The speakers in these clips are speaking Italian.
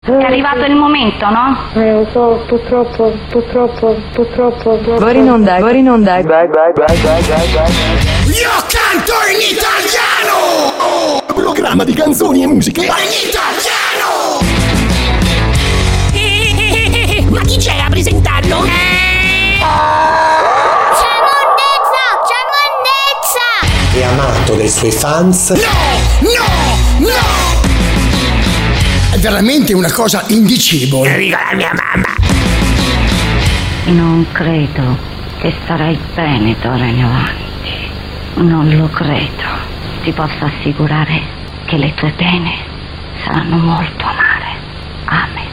È arrivato il momento, no? Lo so, purtroppo. Ora in onda. Io canto in italiano! Programma di canzoni e musiche in italiano! Ma chi c'è a presentarlo? C'è monnezza! È amato dai suoi fans. No! È veramente una cosa indicibile. Dico la mia mamma. Non credo che starai bene d'ora in avanti. Non lo credo. Ti posso assicurare che le tue pene saranno molto amare. Amen.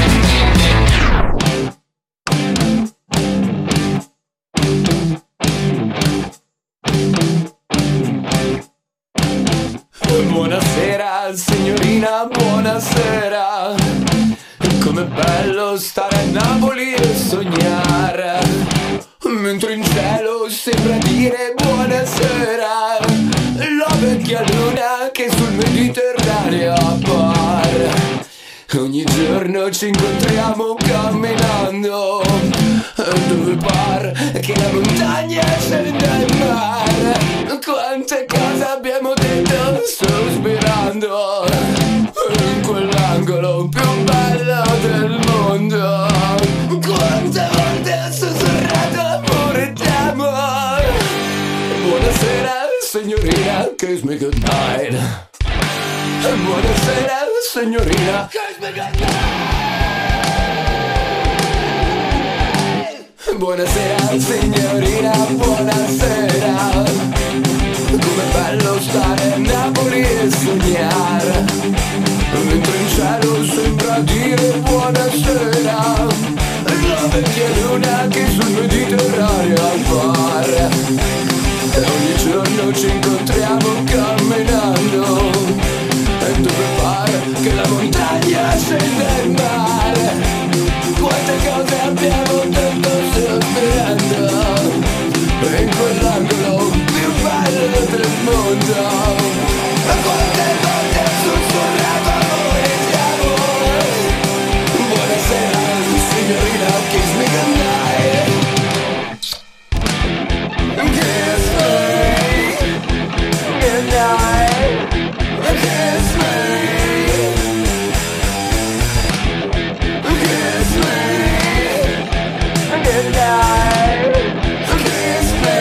Buonasera signorina, buonasera. Com'è bello stare a Napoli e sognare, mentre in cielo sembra dire buonasera la vecchia luna che sul Mediterraneo appare. Ogni giorno ci incontriamo camminando dove par che la montagna scende al mare. Quante cose abbiamo detto sospirando in quell'angolo più bello del mondo. Quante volte ho sussurrato amore d'amore. Buonasera signorina, kiss me goodnight. Buonasera signorina, kiss me goodnight. Buonasera signorina, buonasera. Com'è bello stare a Napoli e sognare, mentre in cielo sembra dire buonasera la vecchia luna che sul Mediterraneo appare. Ogni giorno ci incontriamo camminando dove pare che la montagna scende al mare. Quante cose abbiamo detto sospirando in quell'angolo più bello del mondo. Quante volte ho sussurrato amore di amore. Buonasera signorina, kiss me goodnight. Kiss me goodnight. Kiss me. Kiss me goodnight. Kiss me.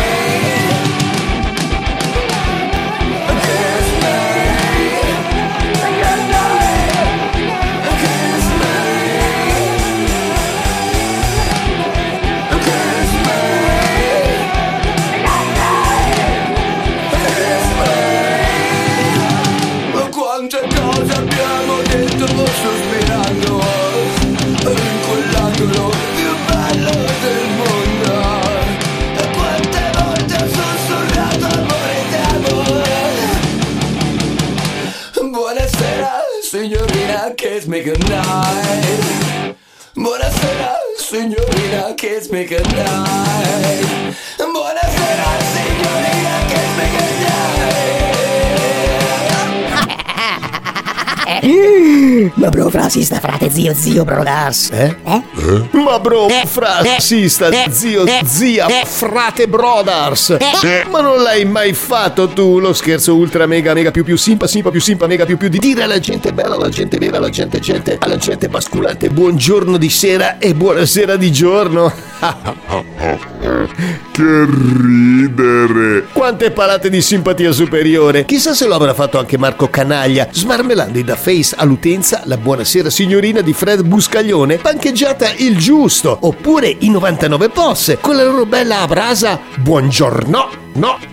Quante cose abbiamo detto sospirando in quell'angolo più bello del mondo. Quante volte ho sussurrato amore d'amore. Buonasera signorina, kiss me goodnight. Buonasera signorina, kiss me goodnight. Buonasera signorina, kiss me goodnight. Ma bro, frasista, frate, zio, Brodars. Ma bro, frasista, zio, zia, frate Brodars. Ma non l'hai mai fatto tu lo scherzo ultra mega più simpa mega più di dire alla gente bella, alla gente vera, alla gente alla gente masculante buongiorno di sera e buonasera di giorno? Che ridere! Quante palate di simpatia superiore! Chissà se lo avrà fatto anche Marco Canaglia, smarmellando in da face all'utenza la buonasera signorina di Fred Buscaglione, pancheggiata il giusto, oppure i 99 posse, con la loro bella abrasa buongiorno, no.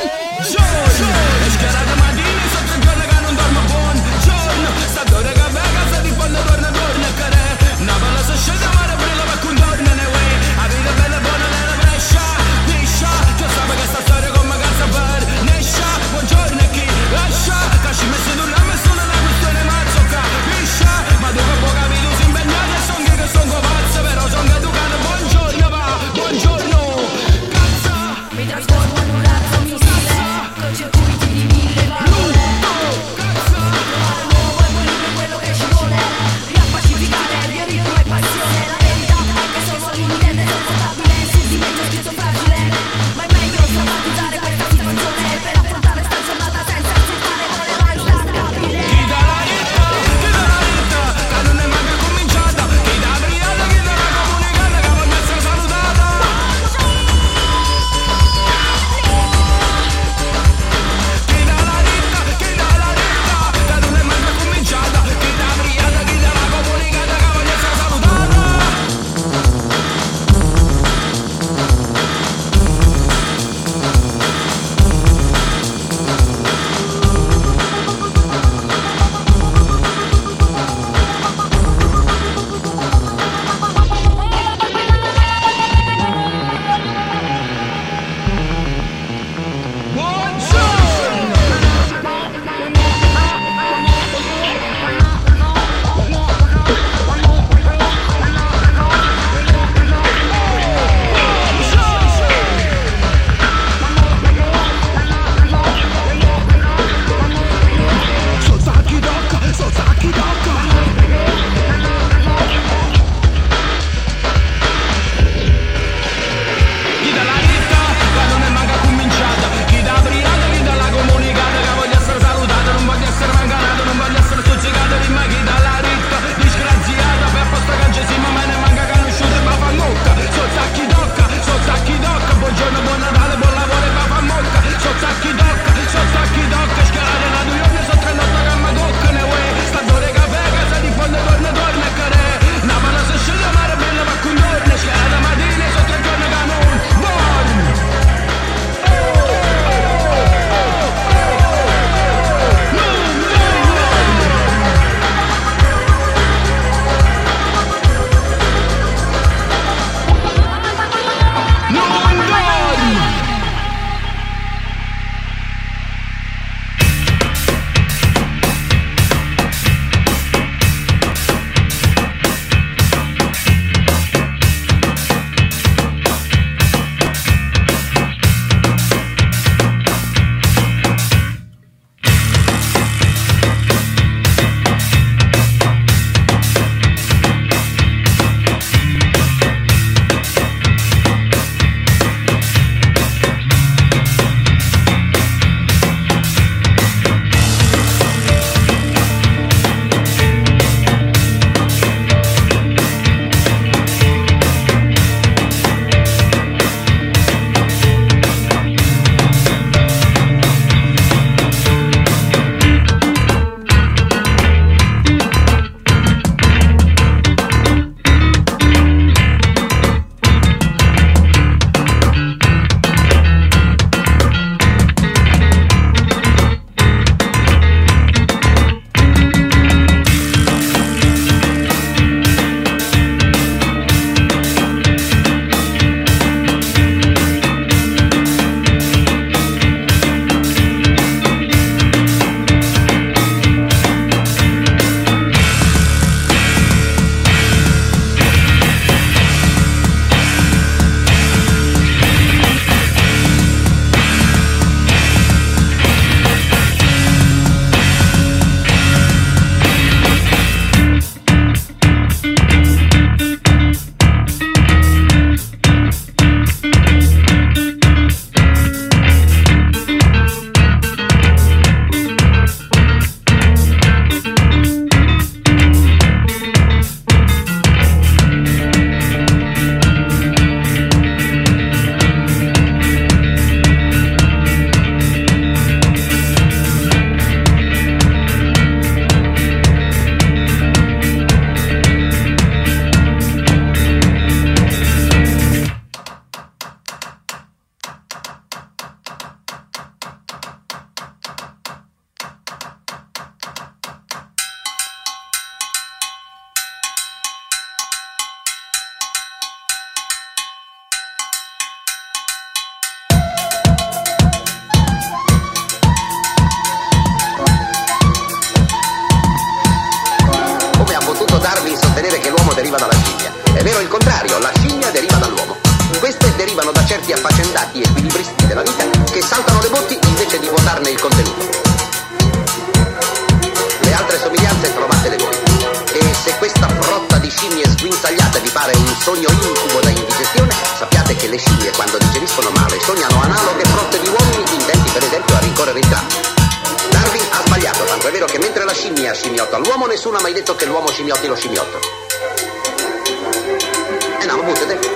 buongiorno. E schierate matine sotto il giorno che non dormo, buongiorno. Sta d'ora che vega sta di fondo torna e care. Una bella se scende mare brilla per contorno ne way. A vita bella buona nella brescia, piscia. Tu sape che sta storia come cazzo per nescia. Buongiorno a chi lascia, che ci messi tu non messo una questione mazzo capisce. Ma tu che può capire tu si impegnare e son che son pazzo. Però son che tu cano buongiorno va, buongiorno. Cazzo, mi trasformo in un razzo missile, con circuiti di 1000 va. È vero il contrario, la scimmia deriva dall'uomo. Queste derivano da certi affaccendati equilibristi della vita che saltano le botti invece di vuotarne il contenuto. Le altre somiglianze trovatele voi. E se questa frotta di scimmie sguinzagliate vi pare un sogno incubo da indigestione, sappiate che le scimmie quando digeriscono male sognano analoghe frotte di uomini intenti per esempio a rincorrere il tram. Darwin ha sbagliato, tanto è vero che mentre la scimmia scimmiotta l'uomo, nessuno ha mai detto che l'uomo scimmiotti lo scimmiotto. No, ma buttate.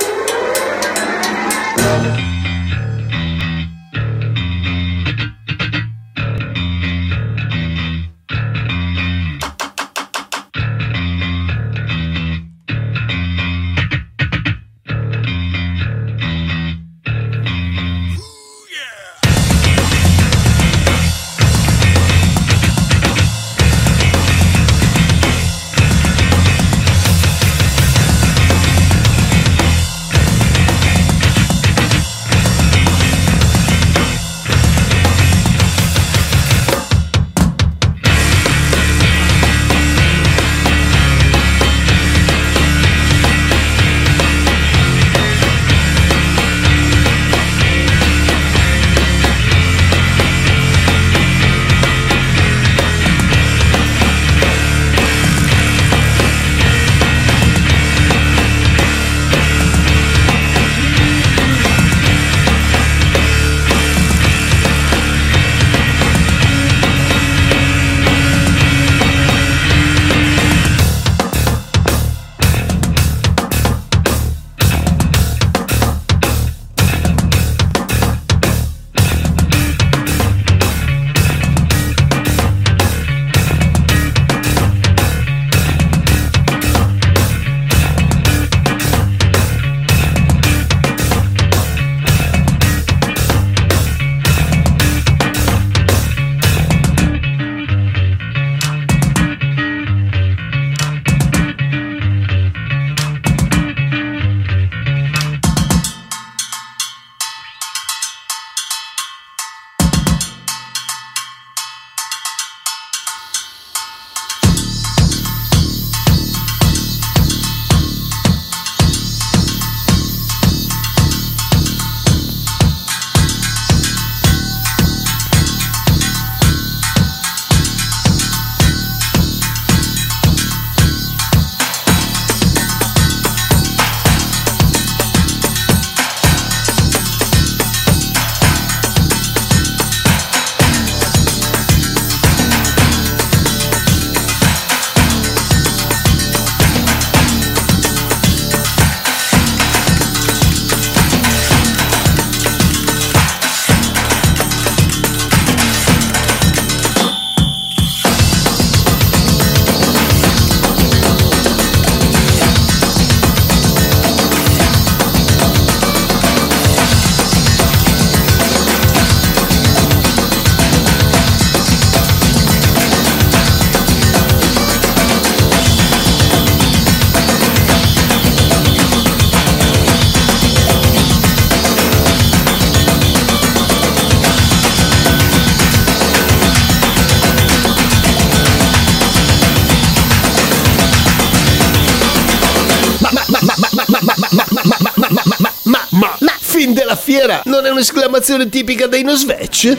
Fin della fiera non è un'esclamazione tipica dei Nosvec?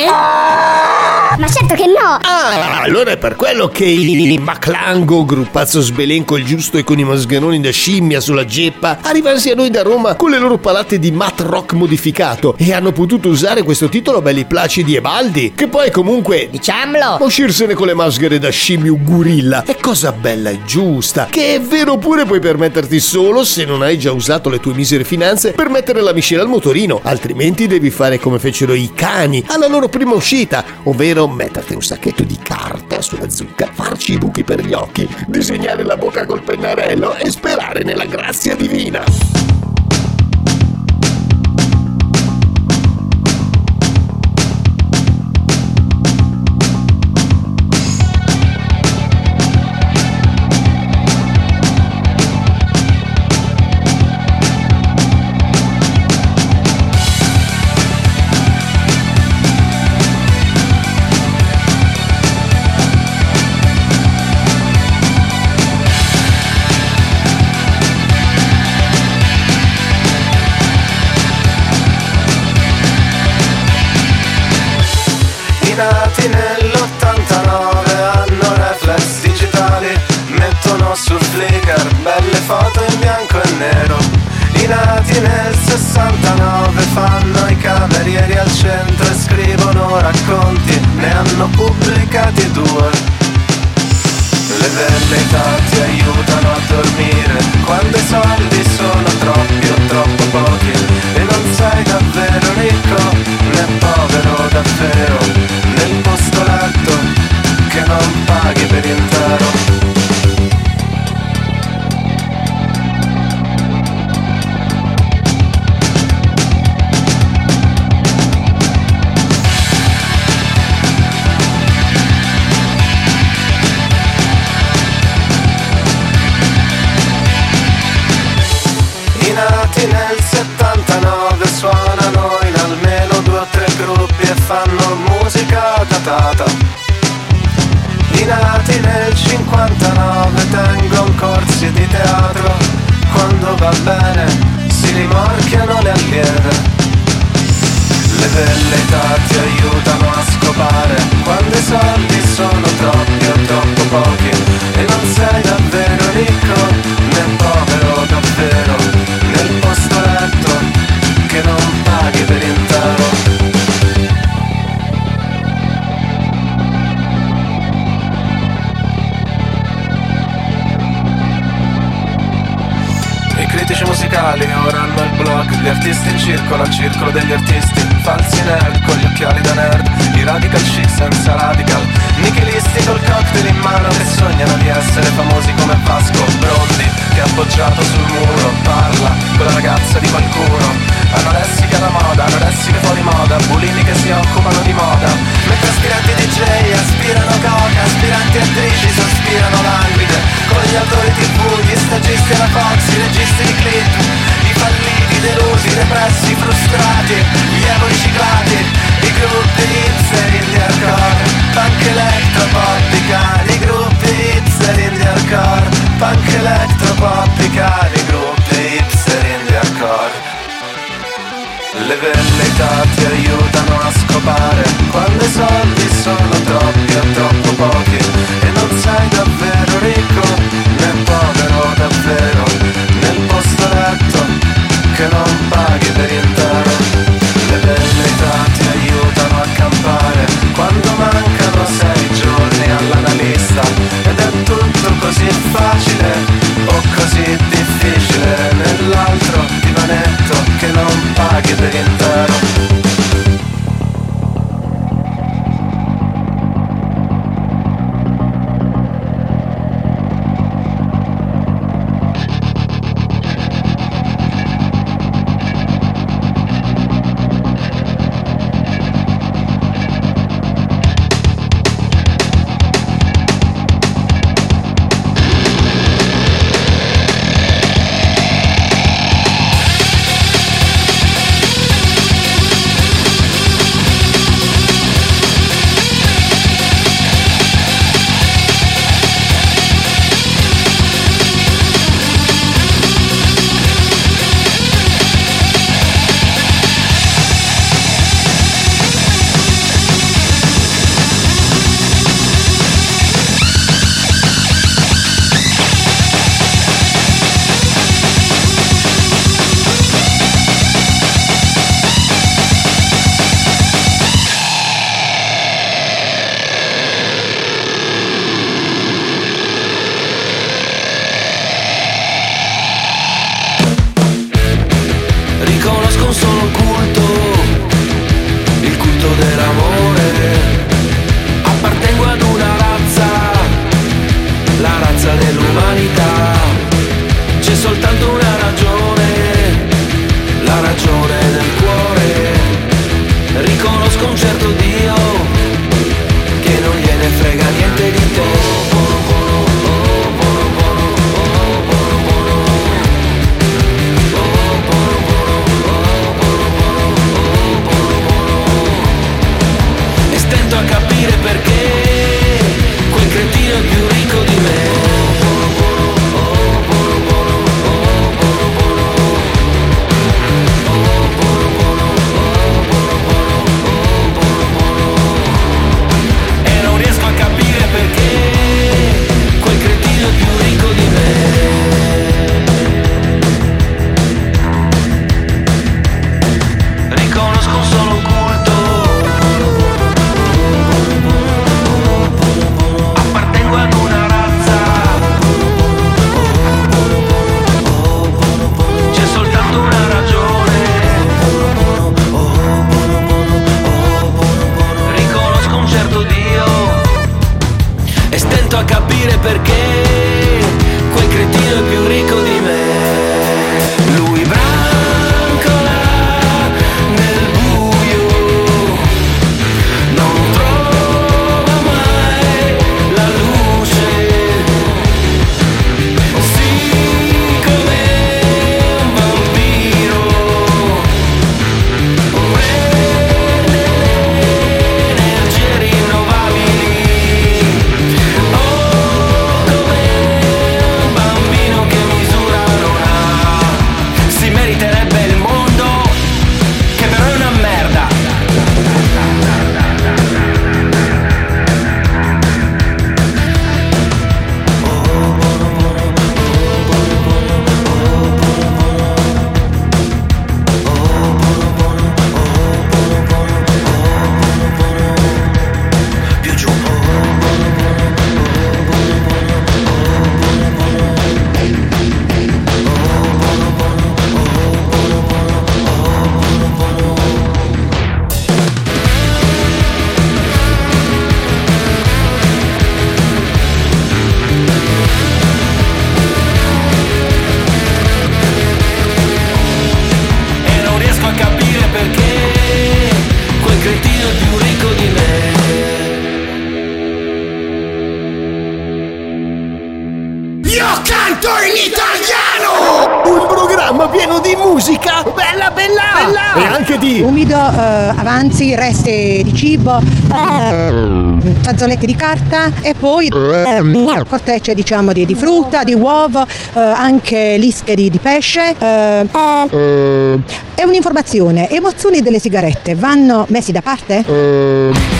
Ma certo che no! Ah, allora è per quello che i Maclango, gruppazzo sbelenco il giusto e con i masganoni da scimmia sulla geppa, arrivano a noi da Roma con le loro palate di mat rock modificato e hanno potuto usare questo titolo belli placidi e baldi, che poi comunque, diciamolo, uscirsene con le maschere da scimmio gorilla è cosa bella e giusta, che è vero pure puoi permetterti solo se non hai già usato le tue misere finanze per mettere la miscela al motorino, altrimenti devi fare come fecero i cani alla loro prima uscita, ovvero metterti un sacchetto di carta sulla zucca, farci i buchi per gli occhi, disegnare la bocca col pennarello e sperare nella grazia divina. nati nell'89 hanno reflex digitali, mettono su Flickr belle foto in bianco e nero. I nati nel 69 fanno i camerieri al centro e scrivono racconti, ne hanno pubblicati 2. Le velleità ti aiutano a dormire quando i soldi sono troppi o troppo pochi e non sei davvero ricco né povero davvero, nel posto letto che non paghi per intero. Nel 79 suonano in almeno 2 o 3 gruppi e fanno musica datata. I nati nel 59 tengono corsi di teatro, quando va bene si rimorchiano le allieve. Le velleità ti aiutano a scopare quando i soldi sono troppi o troppo pochi e non sei davvero ricco né povero davvero, nel posto letto che non paghi per intero. I critici musicali ora hanno il blog, gli artisti in circolo al circolo degli artisti, falsi nerd con gli occhiali da nerd, i radical chic senza radical, nichilisti col cocktail in mano che sognano di essere famosi come Vasco Brondi, che appoggiato sul muro parla con la ragazza di qualcuno. Anoressiche alla moda, anoressiche fuori moda, bulimi che si occupano di moda, mentre aspiranti DJ aspirano coca, aspiranti attrici sospirano languide, con gli autori TV, gli stagisti alla Fox, i registi di clip, i falliti, delusi, repressi, frustrati, gli emo riciclati, i gruppi hipster indie hardcore, punk electropop i gruppi hipster indie hardcore, punk electropop i gruppi hipster indie hardcore. Le velleità ti aiutano a scopare quando i soldi sono troppi o troppo pochi e non sei davvero ricco né povero davvero, nel posto letto che non paghi per intero. Le velleità ti aiutano a campare quando mancano 6 giorni all'analista ed è tutto così facile o così difficile nell'altro divanetto che non paghi per intero. e stento a capire perché quel cretino è più ricco di me. Lui brancola nel buio, non trova mai la luce, sì come un vampiro, prende le energie rinnovabili, oh come un bambino che misura non ha, si meriterebbe il mondo che però è una merda. Più giù. E non riesco a capire perché quel cretino è più ricco di me. Io canto in italiano! Un programma pieno di musica bella bella e anche di umido, avanzi, resti di cibo, fazzoletti di carta e poi cortecce diciamo di frutta, di uovo, anche lische di pesce. È un'informazione: emozioni delle sigarette vanno messi da parte?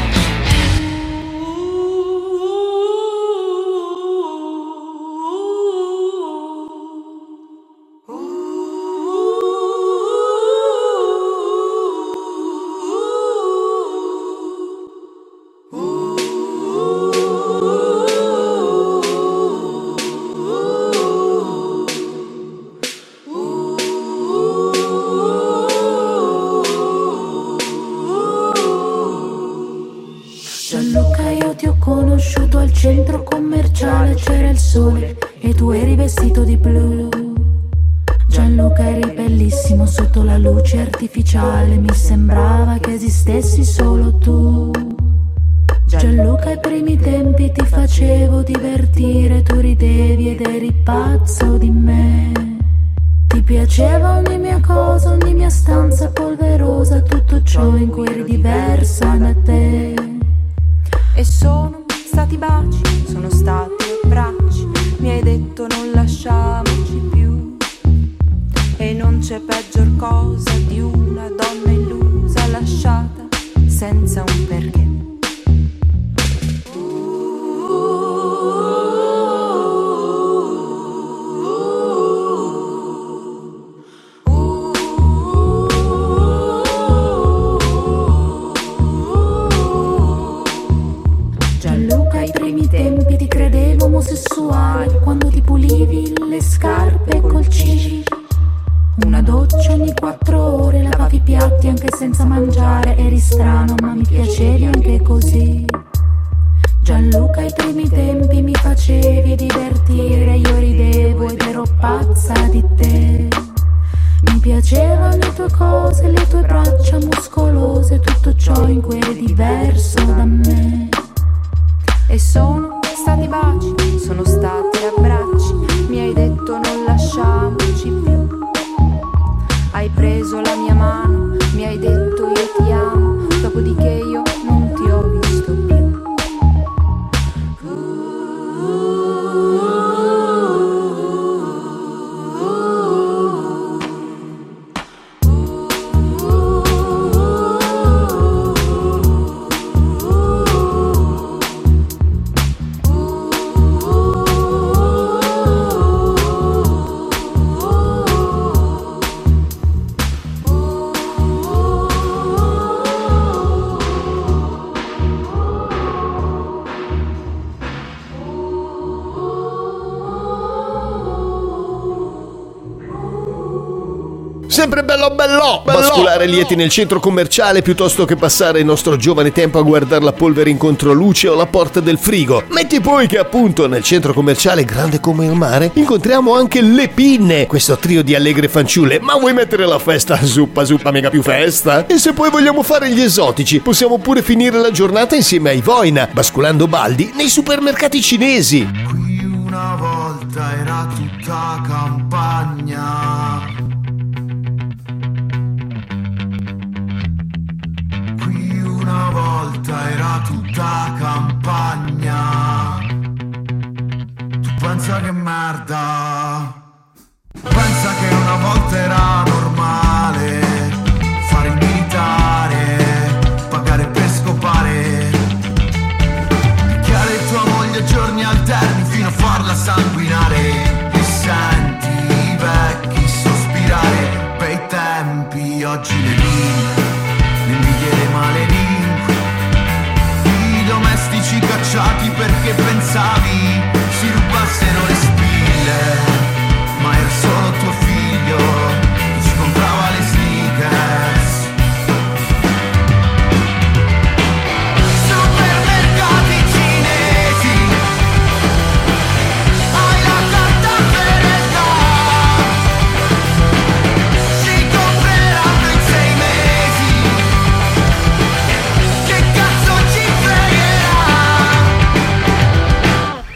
Gianluca, io ti ho conosciuto al centro commerciale, c'era il sole e tu eri vestito di blu. Gianluca, eri bellissimo sotto la luce artificiale, mi sembrava che esistessi solo tu. Gianluca, ai primi tempi ti facevo divertire, tu ridevi ed eri pazzo di me. Ti piaceva ogni mia cosa, ogni mia stanza polverosa, tutto ciò in cui eri diversa da te. E sono stati baci, sono stati abbracci, mi hai detto non lasciamoci più. E non c'è peggior cosa di una donna illusa lasciata senza un perché. Gianluca, ai primi tempi ti credevo omosessuale quando ti pulivi le scarpe col cigi. Una doccia ogni 4 ore, lavavi i piatti anche senza mangiare, eri strano ma mi piacevi anche così. Gianluca, ai primi tempi mi facevi divertire, io ridevo ed ero pazza di te. Mi piacevano le tue cose, le tue braccia muscolose, tutto ciò in cui eri diverso da me. E sono stati baci, sono stati abbracci, mi hai detto non lasciamoci più. Hai preso la mia mano, mi hai detto io ti amo, dopodiché io non ti ho visto più. sempre bello. Basculare lieti nel centro commerciale piuttosto che passare il nostro giovane tempo a guardare la polvere in controluce o la porta del frigo. Metti poi che appunto nel centro commerciale grande come il mare incontriamo anche le pinne, questo trio di allegre fanciulle. Ma vuoi mettere la festa zuppa mega più festa? E se poi vogliamo fare gli esotici, possiamo pure finire la giornata insieme ai Voina, basculando baldi nei supermercati cinesi. Qui una volta era tutta campagna. Qui una volta era tutta campagna. Tu pensa che merda. Pensa che una volta era normale fare il militare, pagare per scopare, picchiare tua moglie a giorni alterni fino a farla sanguinare. E senti i vecchi sospirare, bei tempi, oggi le invidie le maledinque, i domestici cacciati perché pensavi si rubassero le spille. Ma era solo tuo figlio che ci comprava le sneakers. Supermercati cinesi, hai la carta fedeltà, si compreranno in 6 mesi, che cazzo ci fregherà?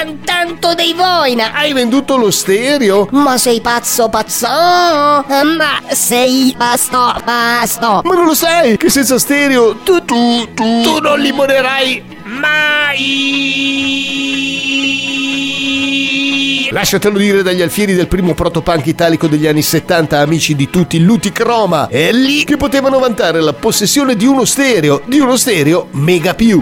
cantante dei Voina. Hai venduto lo stereo? Ma sei pazzo? Ma sei pasto. Ma non lo sai che senza stereo tu non limonerai mai. Lasciatelo dire dagli alfieri del primo protopunk italico degli anni 70, amici di tutti, Luticroma. È lì che potevano vantare la possessione di uno stereo Mega Più.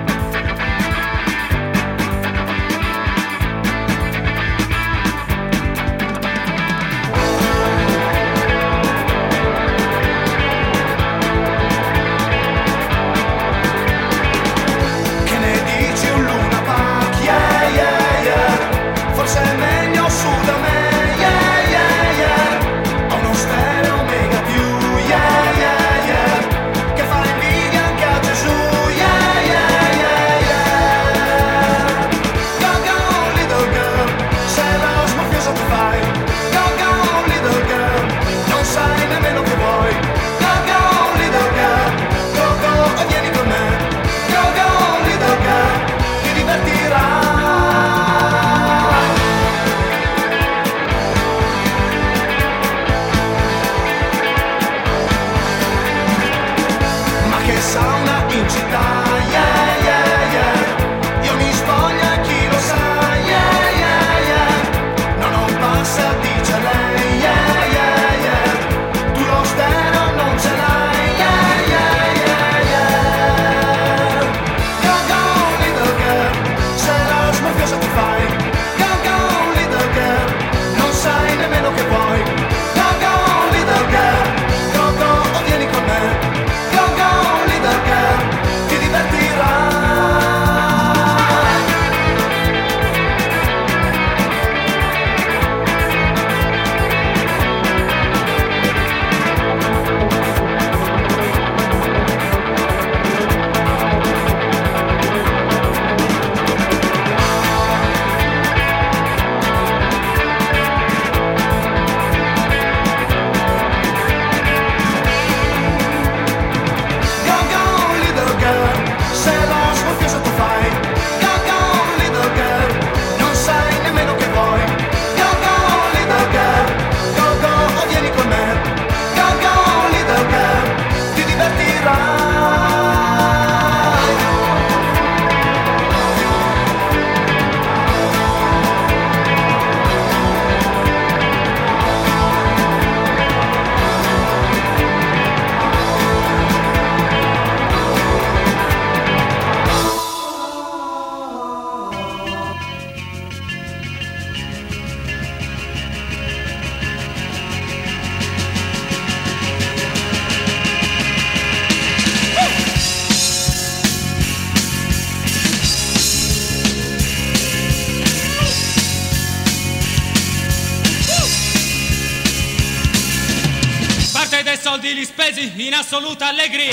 Soldi li spesi in assoluta allegria,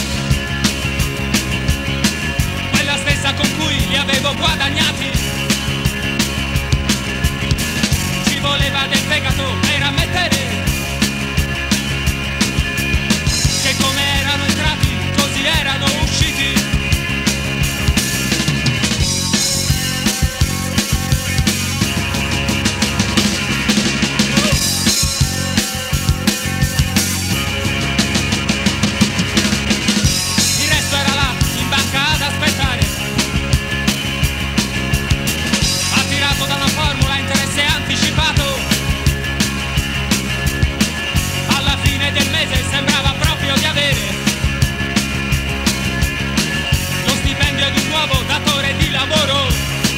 quella stessa con cui li avevo guadagnati. Ci voleva del fegato per ammettere che come erano entrati così erano usciti. Da una formula interesse anticipato, alla fine del mese sembrava proprio di avere lo stipendio di un nuovo datore di lavoro.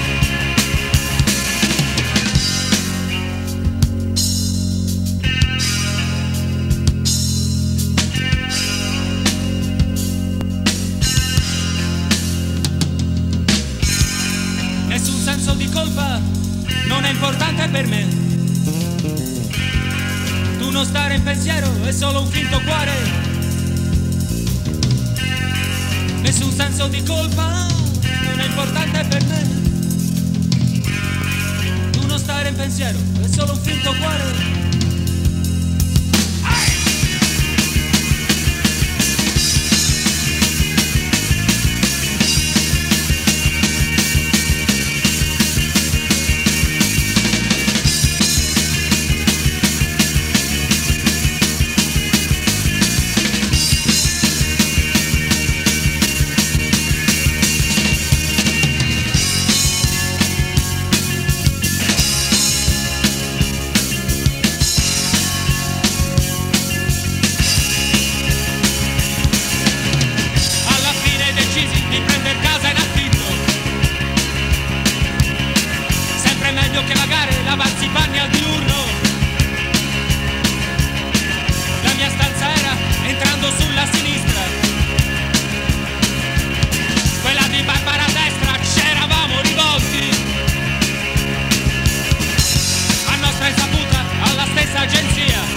Nessun senso di colpa non è importante per me. Tu non stare in pensiero è solo un finto cuore. Nessun senso di colpa non è importante per me. Tu non stare in pensiero è solo un finto cuore. che vagare, lavarsi i panni al diurno. La mia stanza era entrando sulla sinistra, quella di Barbara a destra, c'eravamo rivolti a nostra insaputa alla stessa agenzia.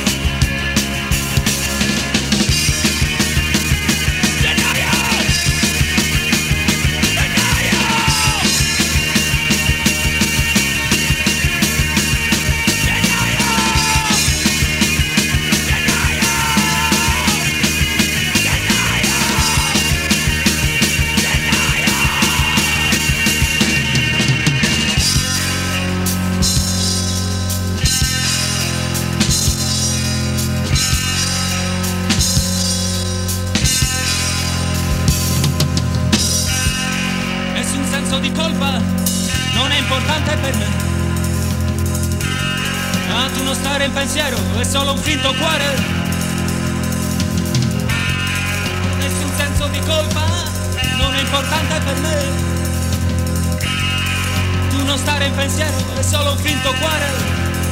Di colpa non è importante per me. Ah, tu non stare in pensiero, è solo un finto cuore. Nessun senso di colpa non è importante per me. Tu non stare in pensiero, è solo un finto cuore.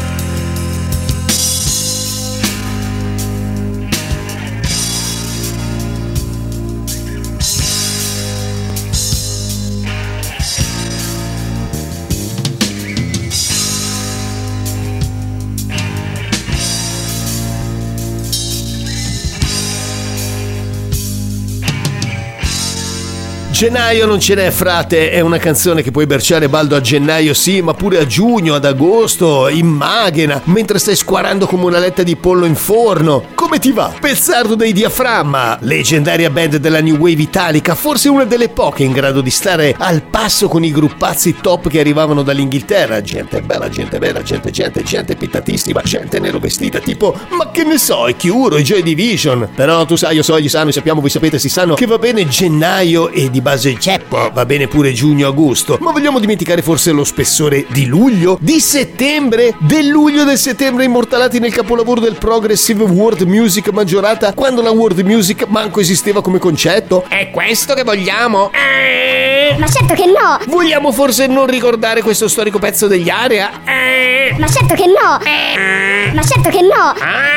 Gennaio non ce n'è, frate, è una canzone che puoi berciare baldo a gennaio, sì, ma pure a giugno, ad agosto, in Maghena, mentre stai squarando come una letta di pollo in forno. Come ti va? Pezzardo dei Diaframma, leggendaria band della New Wave italica, forse una delle poche in grado di stare al passo con i gruppazzi top che arrivavano dall'Inghilterra. Gente bella, gente vera, gente pittatissima, gente nero vestita, tipo, ma che ne so, i Cure, i Joy Division. Però tu sai, io so, gli sanno, sappiamo, voi sapete, si sanno che va bene gennaio e di base ceppo, va bene pure giugno-agosto, ma vogliamo dimenticare forse lo spessore di luglio, di settembre, del luglio e del settembre immortalati nel capolavoro del progressive world music maggiorata, quando la world music manco esisteva come concetto? È questo che vogliamo? Ma certo che no! Vogliamo forse non ricordare questo storico pezzo degli Area? Ma certo che no! Ma certo che no!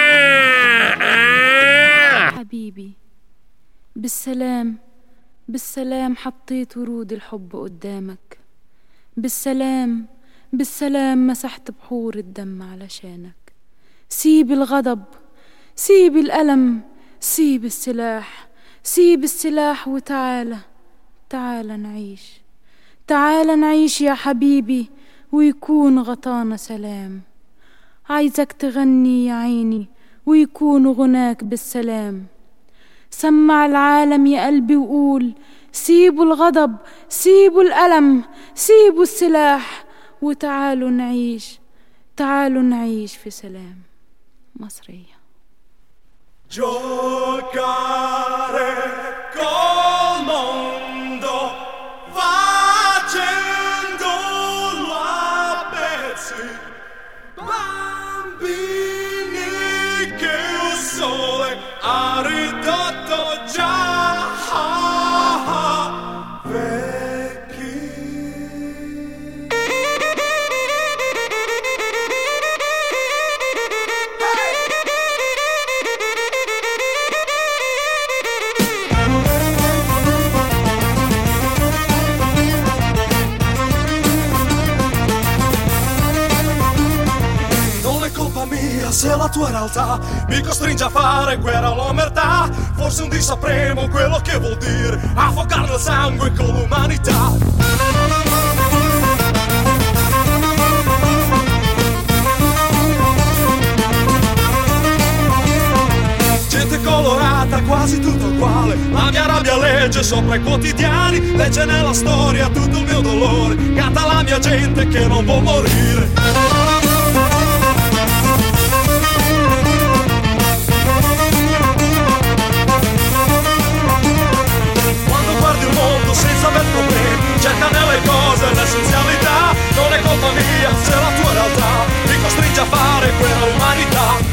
حبيبي بالسلام بالسلام حطيت ورود الحب قدامك، بالسلام بالسلام مسحت بحور الدم علشانك. سيب الغضب، سيب الألم، سيب السلاح، سيب السلاح وتعالى تعالى نعيش، تعالى نعيش يا حبيبي ويكون غطانا سلام. عايزك تغني يا عيني ويكون غناك بالسلام. سمع العالم يا قلبي وقول سيبوا الغضب، سيبوا الألم، سيبوا السلاح وتعالوا نعيش، تعالوا نعيش في سلام. مصرية. Giocare col mondo facendolo a pezzi, bambini che il sole ha ridotto già vecchi. Non è colpa mia se la tua realtà mi costringe a fare guerra all'omertà. Forse un dì sapremo quello che vuol dire affogare nel sangue con l'umanità. Gente colorata, quasi tutto uguale. La mia rabbia legge sopra i quotidiani, legge nella storia tutto il mio dolore. Canta la mia gente che non può morire. Senza aver problemi, cerca nelle cose l'essenzialità. Non è colpa mia se la tua realtà mi costringe a fare quella umanità.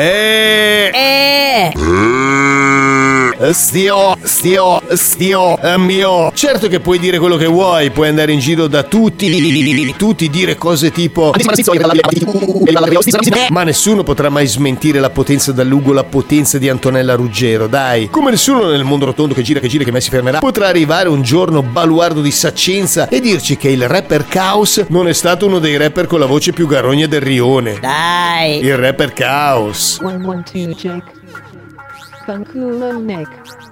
Stio mio. Certo che puoi dire quello che vuoi, puoi andare in giro da tutti dire cose tipo ma nessuno potrà mai smentire la potenza dall'Ugo, la potenza di Antonella Ruggero, dai. Come nessuno nel mondo rotondo che gira che mai si fermerà potrà arrivare un giorno baluardo di saccenza e dirci che il rapper Caos non è stato uno dei rapper con la voce più garogna del rione. Dai. Il rapper Caos. 112 Jake. Fanculo Nick.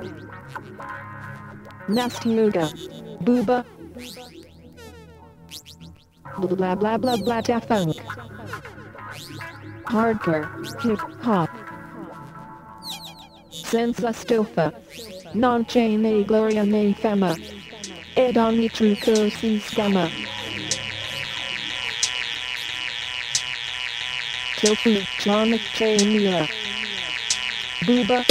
Nasty Uga. Booba. Blah blah blah blah da funk. Hardcore. Hip hop. Senza stufa. Non c'è né gloria né fama. Ed ogni trucco si scama. Tofu, Sonic Chainera. Booba.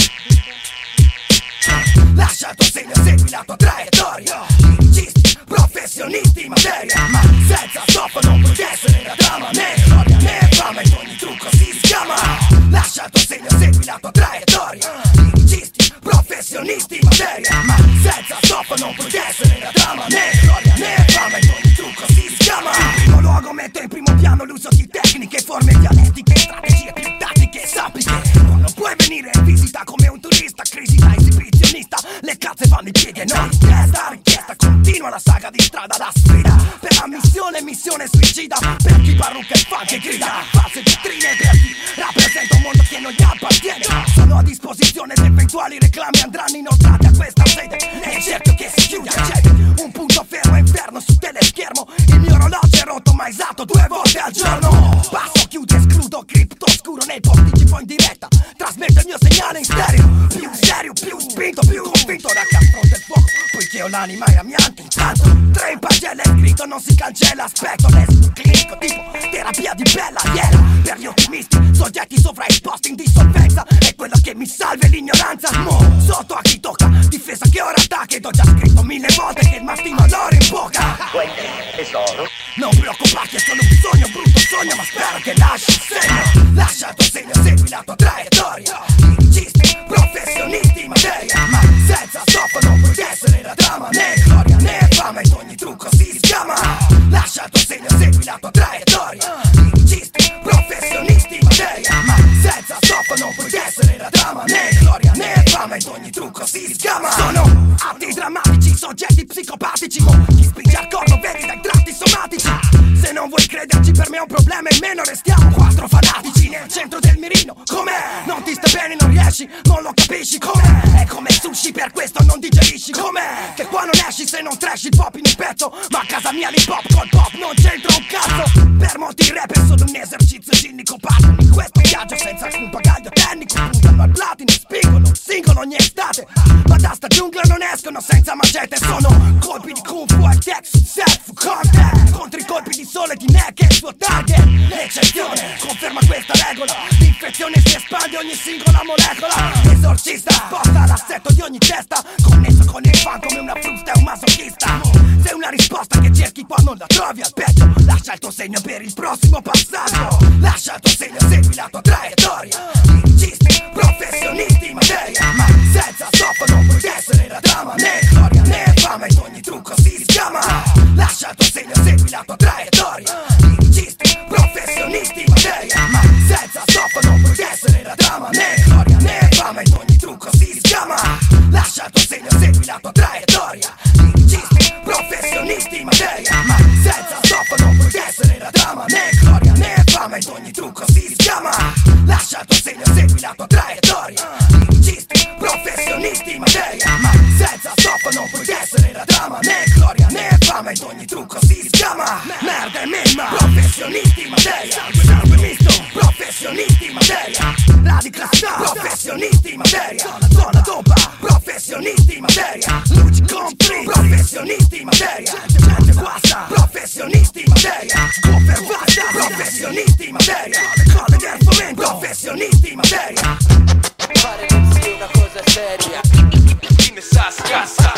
Lascia il tuo segno, segui la tua traiettoria. Musicisti, professionisti in materia, ma senza stop non puoi essere la trama, né gloria né fama, e ogni trucco si schiama. Lascia il tuo segno, segui la tua traiettoria. Musicisti, professionisti in materia, ma senza stop non puoi essere la trama, né gloria né fama, e ogni trucco si schiama. In primo luogo metto in primo piano l'uso di tecniche, forme dialettiche, strategie più tattiche. Sappi che non puoi venire in visita come un turista, crisi da esibizionista. Le cazze vanno in piedi e non in testa. Richiesta continua la saga di strada da sfida. Per la missione suicida, per chi parrucca e funk e grida. False dottrine per chi rappresenta un mondo che non gli appartiene. Sono a disposizione ed eventuali reclami andranno inoltrati a questa sede. Nel cerchio che si chiude accede un punto fermo inferno su teleschermo. Il mio orologio è rotto ma esatto 2 volte al giorno. Passo, chiudo, escludo, cripto oscuro nei posticipo in diretta. Trasmetto il mio segnale in stereo. Più serio, più spinto, più convinto da castro del fuoco, poiché ho l'anima e amianto. Intanto 3 in pagella è scritto, non si cancella. Aspetto l'esito clinico tipo terapia di bella iera. Per gli ottimisti, soggetti sovraesposti in dissolvenza. È quello che mi salva l'ignoranza. Mo, sotto a chi tocca, difesa che ora attacca. Ed ho già scritto 1000 volte che il mattino l'oro in bocca. Tesoro, non preoccuparti, è solo un sogno, brutto sogno, ma spero che lasci il segno. Lascia il tuo segno, segui la tua traiettoria. Musicisti, professionisti in materia, ma senza stop non puoi essere la trama, né gloria né fama, e ogni trucco si schiama. Lascia il tuo segno, segui la tua traiettoria. Musicisti, professionisti in materia, ma senza stop non puoi essere la trama, né gloria né fama, e ogni trucco si schiama. Sono atti drammatici, soggetti psicopatici, chi spinge al corpo vedi dai tratti somatici. Se non vuoi crederci per me è un problema, e meno restiamo 4 fanatici nel centro del mirino. Com'è? Non ti sta bene, non riesci, non lo capisci. Com'è? È come sushi, per questo non digerisci. Com'è? Che qua non esci se non trash il pop in un pezzo, ma a casa mia l'hip hop col pop non c'entra un cazzo. Per molti rap è solo un esercizio ginnico, partono in questo viaggio senza alcun bagaglio tecnico. Puntano al platino, spingono un singolo ogni estate, ma da sta giungla non escono senza macete. Sono colpi di kung fu, high tech, self contact contro i colpi di sole di neck e il suo target. L'eccezione conferma questa regola, l'infezione si espande ogni singola molecola. Esorcista sposta l'assetto di ogni testa, connesso con il fan come una frusta e un masochista. Sei una risposta che cerchi quando la trovi al peggio. Lascia il tuo segno per il prossimo passaggio. Lascia il tuo segno, segui la tua traiettoria. Musicisti, professionisti in materia, ma senza stop non puoi essere la trama, né gloria né fama, e ogni trucco si schiama. Lascia il tuo segno, segui la tua traiettoria. Musicisti, professionisti in materia, ma senza stop non puoi essere la trama, né gloria né fama, e ogni trucco si schiama. Lascia il tuo segno, segui la tua traiettoria. Musicisti, professionisti in materia, ma senza stop non puoi essere la trama, né gloria né fama, e ogni trucco si schiama. Lascia il tuo segno, segui la tua traiettoria. Musicisti, professionisti in materia, ma senza stop non puoi essere la trama, né gloria né fama, e ogni trucco si schiama. Merda e mimma, professionisti in materia. Sangue misto, professionisti in materia. Radical Star, professionisti in materia. Zona dopa, professionisti in materia. Luci compri, professionisti in materia. Gente guasta, professionisti in materia. Confermata, professionisti in materia. Colle del fomento, professionisti in materia. Fare non sia una cosa seria, chi ne sa scassa.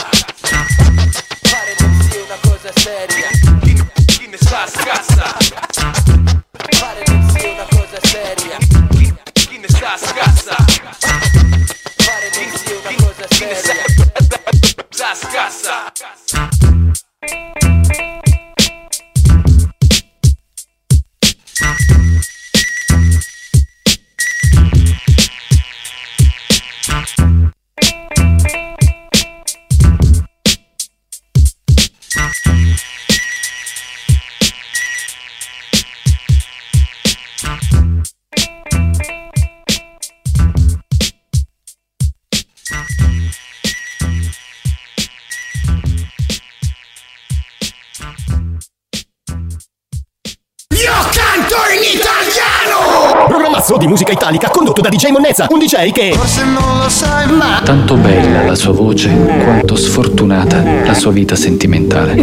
Fare non sia una cosa seria, chi ne sa scassa. Fare non sia una cosa seria, chi ne sa scassa. Programmazzo di musica italica condotto da DJ Monnezza, un DJ che forse non lo sai, ma tanto bella la sua voce, quanto sfortunata la sua vita sentimentale.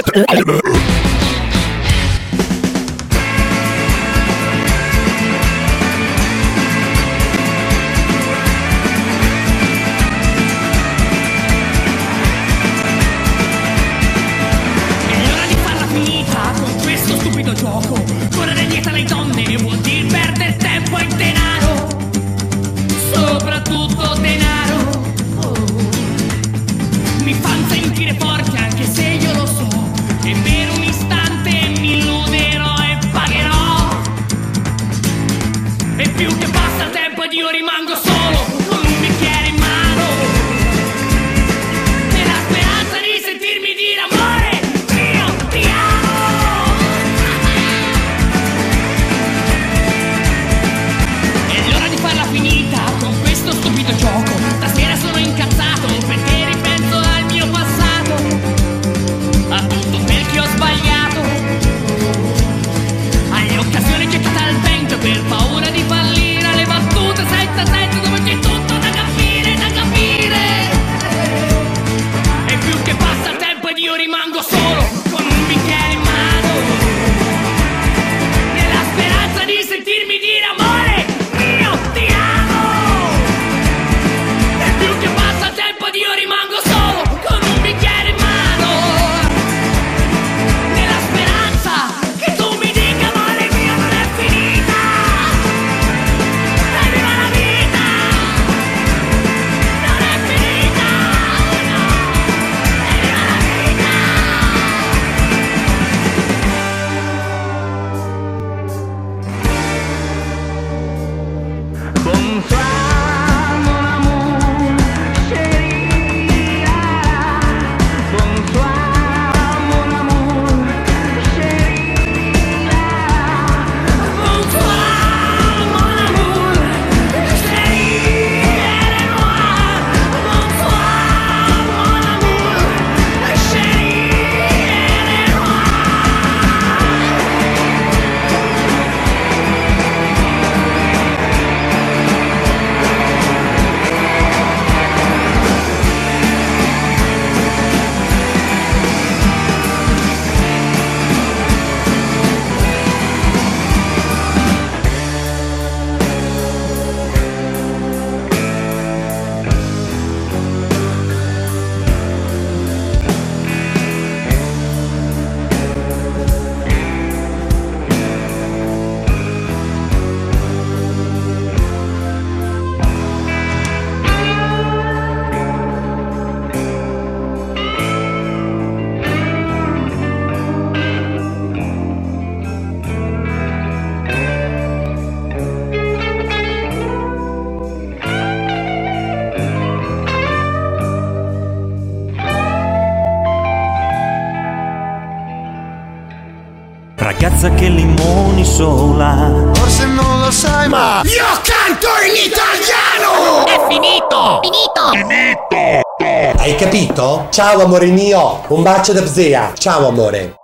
Ragazza che limoni sola, forse non lo sai, ma io canto in italiano! È finito! Finito! Hai capito? Ciao amore mio, un bacio da zia. Ciao amore.